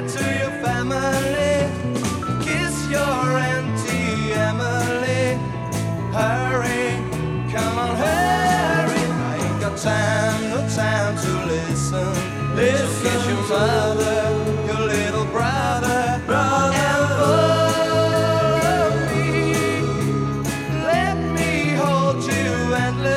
to your family. Kiss your Auntie Emily. Hurry, come on, hurry. I ain't got time, no time to listen. Listen, so kiss your mother, your little brother, and for me, let me hold you endlessly.